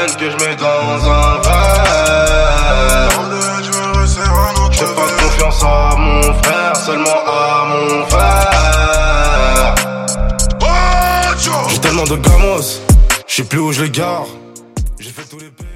champagne que je mets dans un verre. J'ai pas confiance à mon frère, seulement à mon frère. J'ai tellement de gamos, je sais plus où je les gare. J'ai fait tous les